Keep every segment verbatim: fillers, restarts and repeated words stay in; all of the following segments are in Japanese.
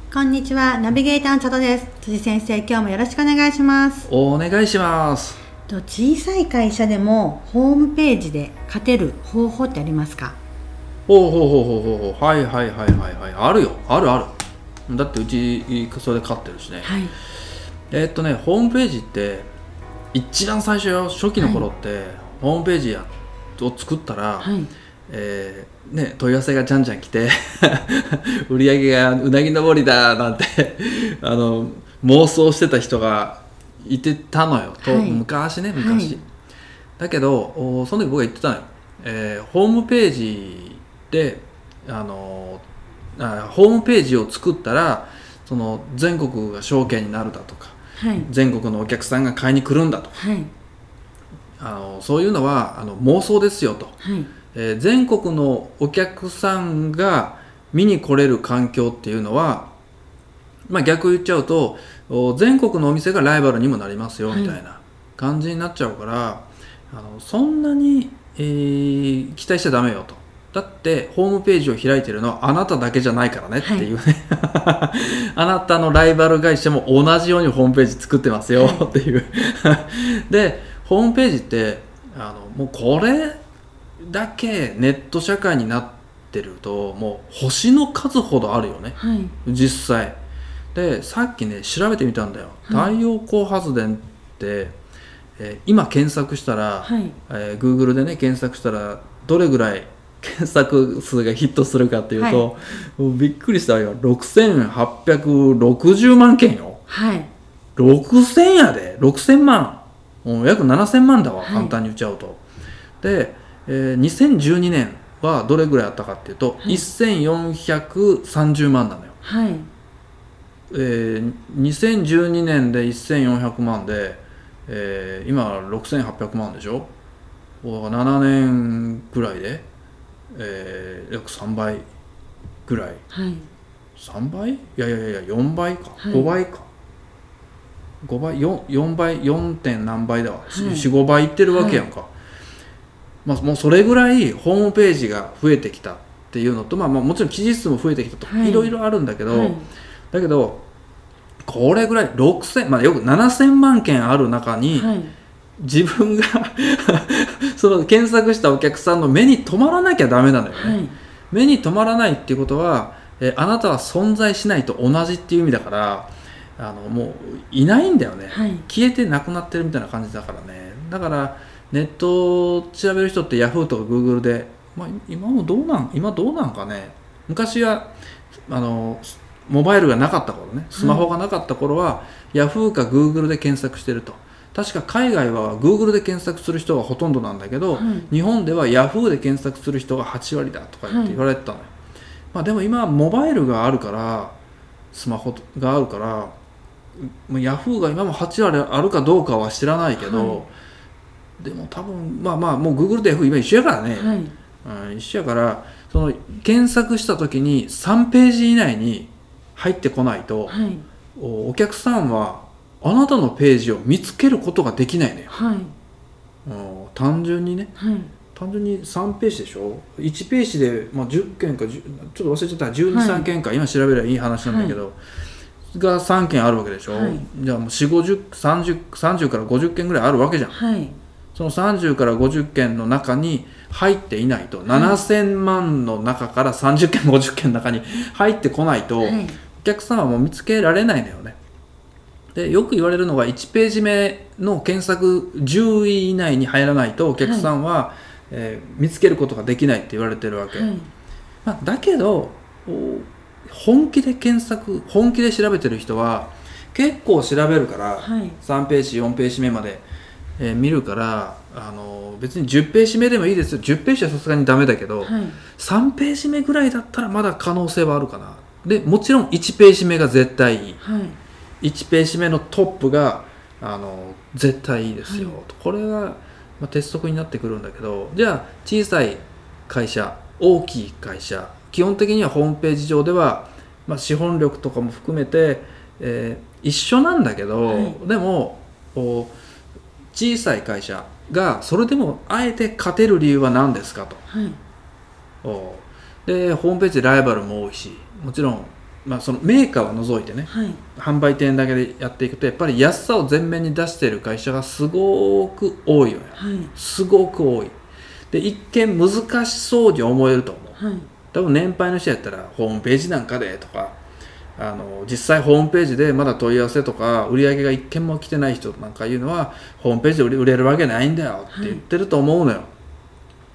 こんにちは、ナビゲーターの佐藤です。辻先生、今日もよろしくお願いします。 お願いします。 と小さい会社でもホームページで勝てる方法ってありますか？ ほうほうほうほうほうほう、はいはいはいはいはい、あるよ、あるある。だってうちそれで勝ってるしね。 はい。 えーっとね、ホームページって一番最初よ、初期の頃って、はい、ホームページやを作ったら、 はい、 えーね、問い合わせがじゃんじゃん来て売り上げがうなぎ登りだなんてあの妄想してた人がいてたのよ、と、はい、昔ね昔、はい、だけどその時僕が言ってたのよ、えー、ホームページであのあホームページを作ったらその全国が証券になるだとか、はい、全国のお客さんが買いに来るんだとか、はい、あのそういうのはあの妄想ですよと、はい、えー、全国のお客さんが見に来れる環境っていうのは、まあ、逆言っちゃうと全国のお店がライバルにもなりますよみたいな感じになっちゃうから、はい、あのそんなに、えー、期待しちゃダメよと。だってホームページを開いてるのはあなただけじゃないからねっていうね、はい、あなたのライバル会社も同じようにホームページ作ってますよっていうでホームページってあのもうこれだけネット社会になってるともう星の数ほどあるよね、はい、実際でさっきね調べてみたんだよ、はい、太陽光発電って、えー、今検索したら、はい、えー、Google でね検索したらどれぐらい検索数がヒットするかっていうと、はい、もうびっくりしたよ。ろくせんはっぴゃくろくじゅうまんけんよ、はい、ろくせんやでろくせんまん、もう約ななせんまんだわ、はい、簡単に言っちゃうと。でえー、にせんじゅうにねんはどれぐらいあったかっていうと、はい、せんよんひゃくさんじゅうまんなのよ、はい、えー、にせんじゅうにねんでせんよんひゃくまんで、えー、今ろくせんはっぴゃくまんでしょ。ななねんぐらいで、えー、約さんばいぐらい、はい、さんばいいやいやいやよんばいか、はい、ごばいかごばい 4, 4倍 よん. 点何倍だわ、はい、よん、ごばいいってるわけやんか、はい、まあ、もうそれぐらいホームページが増えてきたっていうのと、まあ、まあもちろん記事数も増えてきたと、はい、いろいろあるんだけど、はい、だけどこれぐらいろくせん、まあ、よくななせんまんけんある中に、はい、自分がその検索したお客さんの目に留まらなきゃダメなのよね、はい、目に留まらないっていうことは、えあなたは存在しないと同じっていう意味だから、あのもういないんだよね、はい、消えてなくなってるみたいな感じだからね。だからネットを調べる人って Yahoo とか Google で、まあ、今もどうなん今どうなんかね。昔はあのモバイルがなかった頃ね、スマホがなかった頃は、はい、Yahoo か Google で検索してると。確か海外は Google で検索する人がほとんどなんだけど、はい、日本では Yahoo で検索する人がはちわりだとか言って言われてたのよ、はい、まあ、でも今はモバイルがあるからスマホがあるからYahoo が今もはちわりあるかどうかは知らないけど、はい、でも多分まあまあもう Google と Yahoo 今一緒やからね、はい、うん、一緒やからその検索した時にさんページ以内に入ってこないと、はい、お, お客さんはあなたのページを見つけることができないのよ、はい、単純にね、はい、単純にさんページでしょ。いちページで、まあ、じゅっけんかちょっと忘れちゃったじゅうに、はい、さんけんか今調べればいい話なんだけど、はい、がさんけんあるわけでしょ、はい、じゃあもうよん、ごじゅう、さんじゅう、さんじゅうからごじゅっけんぐらいあるわけじゃん、はい、そのさんじゅうからごじゅっけんの中に入っていないと、はい、ななせんまんの中からさんじゅっけんごじゅっけんの中に入ってこないと、はい、お客さんはもう見つけられないのよね。でよく言われるのがいちページ目の検索じゅうい以内に入らないとお客さんは、はい、えー、見つけることができないって言われてるわけ、はい、まあ、だけど本気で検索本気で調べてる人は結構調べるから、はい、さんページよんページ目まで、えー、見るから、あの別にじゅっページ目でもいいですよ。じゅっページはさすがにダメだけど、はい、さんページ目ぐらいだったらまだ可能性はあるかな。でもちろんいちページ目が絶対いい、はい、いちページ目のトップがあの絶対いいですよ、はい、これが、まあ、鉄則になってくるんだけど、じゃあ小さい会社大きい会社基本的にはホームページ上では、まあ、資本力とかも含めて、えー、一緒なんだけど、はい、でも小さい会社がそれでもあえて勝てる理由は何ですかと、はい、おでホームページでライバルも多いし、もちろんまあ、そのメーカーは除いてね、 はい、 販売店だけでやっていくとやっぱり安さを前面に出している会社がすごく多いよね、 はい、 すごく多いで一見難しそうに思えると思う、 はい、 多分年配の人やったらホームページなんかでとかあの実際ホームページでまだ問い合わせとか売り上げが一件も来てない人なんかいうのはホームページで売れるわけないんだよって言ってると思うのよ、はい、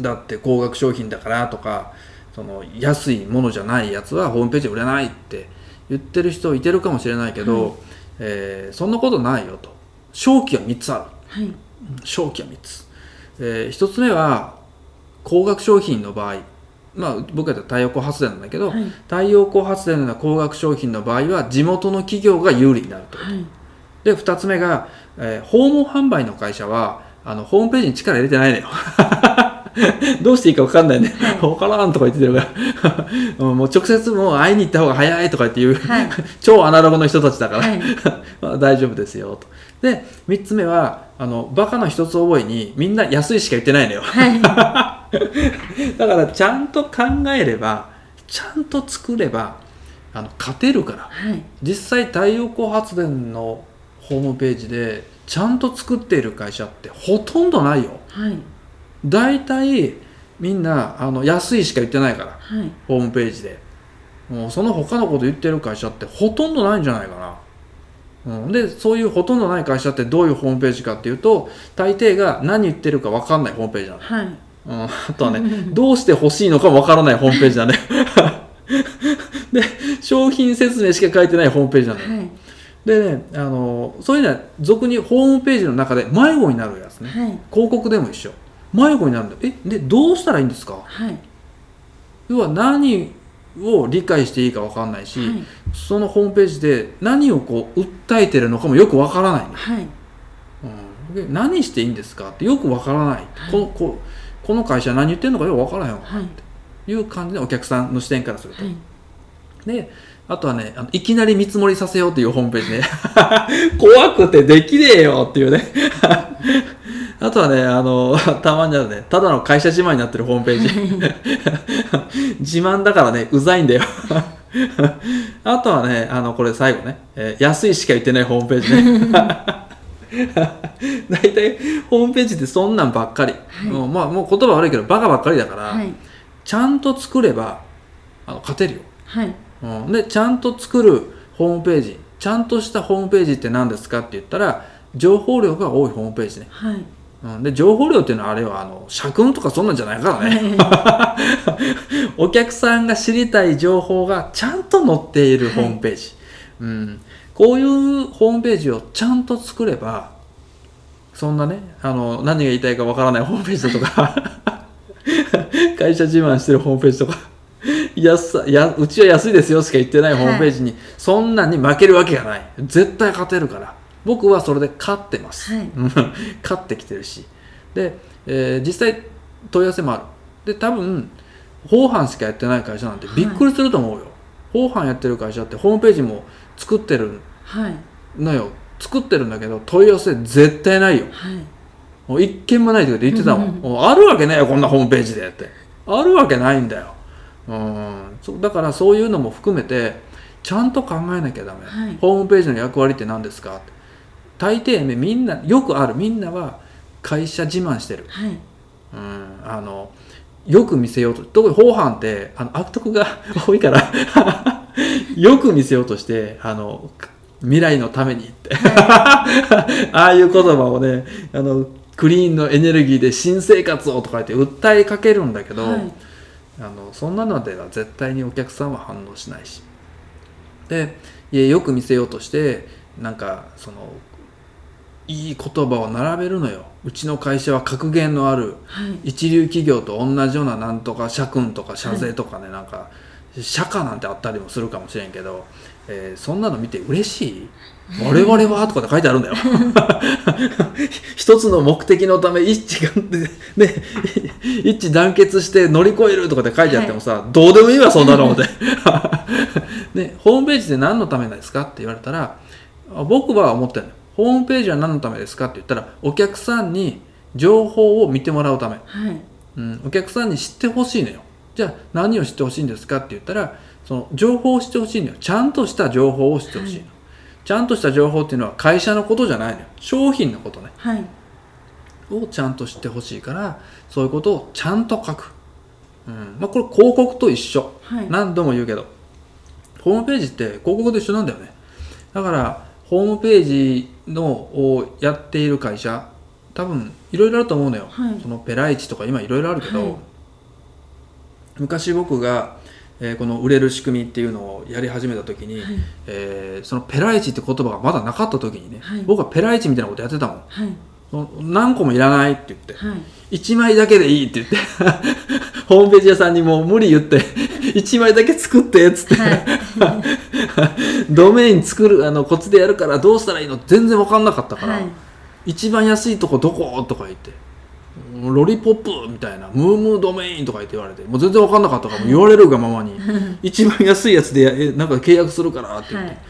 だって高額商品だからとかその安いものじゃないやつはホームページで売れないって言ってる人いてるかもしれないけど、はい、えー、そんなことないよと。商機はみっつある、 はい、 商機はみっつ、えー、ひとつめは高額商品の場合、まあ、僕やったら太陽光発電なんだけど、はい、太陽光発電のような高額商品の場合は地元の企業が有利になるということ、はい、でふたつめが、えー、訪問販売の会社はあのホームページに力入れてないのよどうしていいか分かんないね、はい、分からんとか言ってるからもう直接もう会いに行った方が早いとかっていう、はい、超アナログの人たちだから、はいまあ、大丈夫ですよと。でみっつめはあのバカの一つ覚えにみんな安いしか言ってないのよ、はい、だからちゃんと考えればちゃんと作ればあの勝てるから、はい、実際太陽光発電のホームページでちゃんと作っている会社ってほとんどないよ、はい、だいたいみんなあの安いしか言ってないから、はい、ホームページでもうその他のこと言ってる会社ってほとんどないんじゃないかな、うん、でそういうほとんどない会社ってどういうホームページかっていうと大抵が何言ってるか分かんないホームページなの、はい、うん、あとはねどうして欲しいのかも分からないホームページなんだよで商品説明しか書いてないホームページなのよ、はい、でね、あのそういうのは俗にホームページの中で迷子になるやつね、はい、広告でも一緒迷子になるんだよ。えでどうしたらいいんですか、はい、要は何を理解していいか分かんないし、はい、そのホームページで何をこう訴えてるのかもよく分からない、ね、はい、うん、で何していいんですかってよく分からない、はい、このここの会社何言ってるのかよく分からへんわ、はい、っていう感じでお客さんの視点からすると、はい、であとはねあのいきなり見積もりさせようっていうホームページね怖くてできねえよっていうねあとはねあのたまにあるねただの会社自慢になってるホームページ自慢だからねうざいんだよあとはねあのこれ最後ね、えー、安いしか言ってないホームページねだいたいホームページってそんなんばっかり、はい、もうまあ、もう言葉悪いけどバカばっかりだから、はい、ちゃんと作ればあの勝てるよ、はい、うん、でちゃんと作るホームページちゃんとしたホームページって何ですかって言ったら情報量が多いホームページね、はい、うん、で情報量っていうのはあれはあの社訓とかそんなんじゃないからね、はい、お客さんが知りたい情報がちゃんと載っているホームページ、はい、うん、こういうホームページをちゃんと作ればそんなねあの何が言いたいかわからないホームページだとか会社自慢してるホームページとか安さやうちは安いですよしか言ってないホームページに、はい、そんなに負けるわけがない。絶対勝てるから僕はそれで勝ってます、はい、勝ってきてるしで、えー、実際問い合わせもある。で多分法販しかやってない会社なんてびっくりすると思うよ、はい、法販やってる会社ってホームページも作ってるのよ、はい、作ってるんだけど問い合わせ絶対ないよ、はい、もう一件もないって言ってたもんもうあるわけないよこんなホームページでってあるわけないんだよ。うん、だからそういうのも含めてちゃんと考えなきゃダメ、はい、ホームページの役割って何ですかって。大抵ねみんなよくあるみんなは会社自慢してる、はい、うん、あのよく見せようと特に法販ってあの悪徳が多いからよく見せようとしてあの未来のためにって、はい、ああいう言葉をねあのクリーンのエネルギーで新生活をとか言って訴えかけるんだけど、はい、あのそんなのでは絶対にお客さんは反応しないしでいやよく見せようとしてなんかそのいい言葉を並べるのよ。うちの会社は格言のある、はい、一流企業と同じようななんとか社訓とか社税とかね、はい、なんか社歌なんてあったりもするかもしれんけど、えー、そんなの見て嬉しい我々はとかって書いてあるんだよ一つの目的のため一致、ね、一致団結して乗り越えるとかって書いてあってもさ、はい、どうでもいいわそんなのってね、ホームページで何のためですかって言われたら僕は思ってるの。ホームページは何のためですかって言ったらお客さんに情報を見てもらうため、はい、うん、お客さんに知ってほしいのよ。じゃあ何を知ってほしいんですかって言ったらその情報を知ってほしいのよ。ちゃんとした情報を知ってほしいの、はい、ちゃんとした情報っていうのは会社のことじゃないのよ。商品のことね、 はい、 をちゃんと知ってほしいから、そういうことをちゃんと書く、うんまあ、これ広告と一緒、はい、何度も言うけどホームページって広告と一緒なんだよね。だからホームページのをやっている会社多分いろいろあると思うのよ、はい、そのペライチとか今いろいろあるけど、はい、昔僕が、えー、この売れる仕組みっていうのをやり始めた時に、はいえー、そのペライチって言葉がまだなかった時にね、はい、僕はペライチみたいなことやってたもん、はい、何個もいらないって言って、はい、いちまいだけでいいって言ってホームページ屋さんにもう無理言っていちまいだけ作ってっつって、はい、ドメイン作るあのコツでやるからどうしたらいいの全然分かんなかったから、はい、一番安いとこどことか言ってロリポップみたいなムームードメインとか言って言われてもう全然分かんなかったからもう言われるがままに一番安いやつでえなんか契約するからって言って、はい、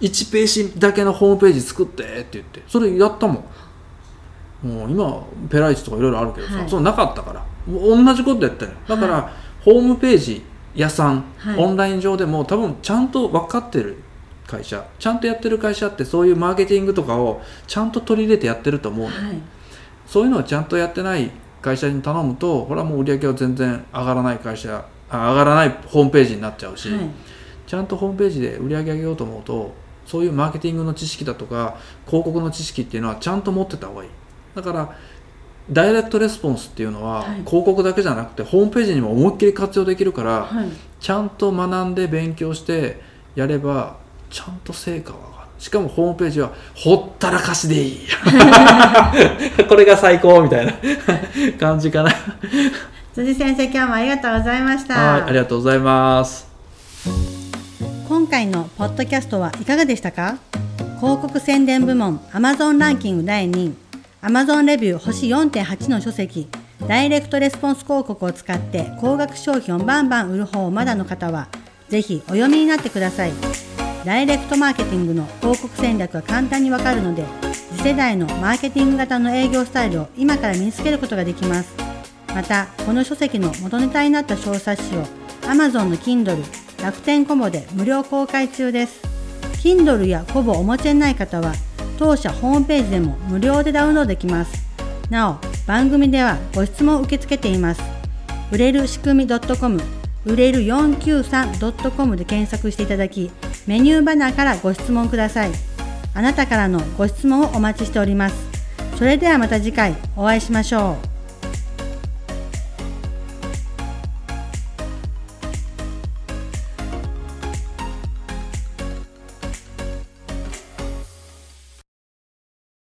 いちページだけのホームページ作ってって言ってそれやったもん。もう今ペライチとかいろいろあるけどさ、はい、そうなかったから同じことやったよ。だから、はい、ホームページ屋さん、はい、オンライン上でも多分ちゃんと分かってる会社ちゃんとやってる会社ってそういうマーケティングとかをちゃんと取り入れてやってると思うの、はい、そういうのをちゃんとやってない会社に頼むとこれはもう売り上げは全然上がらない会社上がらないホームページになっちゃうし、はい、ちゃんとホームページで売り上げ上げようと思うとそういうマーケティングの知識だとか広告の知識っていうのはちゃんと持ってた方がいい。だからダイレクトレスポンスっていうのは、はい、広告だけじゃなくてホームページにも思いっきり活用できるから、はい、ちゃんと学んで勉強してやればちゃんと成果は上がる。しかもホームページはほったらかしでいいこれが最高みたいな感じかな辻先生、今日もありがとうございました。 はい、ありがとうございます。 今回のポッドキャストはいかがでしたか？広告宣伝部門 Amazon ランキングだいにいAmazon レビュー星 よんてんはち の書籍ダイレクトレスポンス広告を使って高額商品をバンバン売る方をまだの方はぜひお読みになってください。ダイレクトマーケティングの広告戦略が簡単にわかるので次世代のマーケティング型の営業スタイルを今から身につけることができます。またこの書籍の元ネタになった小冊子を Amazon の Kindle、楽天コボで無料公開中です。 Kindle やコボをお持ちでない方は当社ホームページでも無料でダウンロードできます。なお番組ではご質問を受け付けています。売れる仕組み .com 売れる よんきゅうさん .com で検索していただきメニューバナーからご質問ください。あなたからのご質問をお待ちしております。それではまた次回お会いしましょう。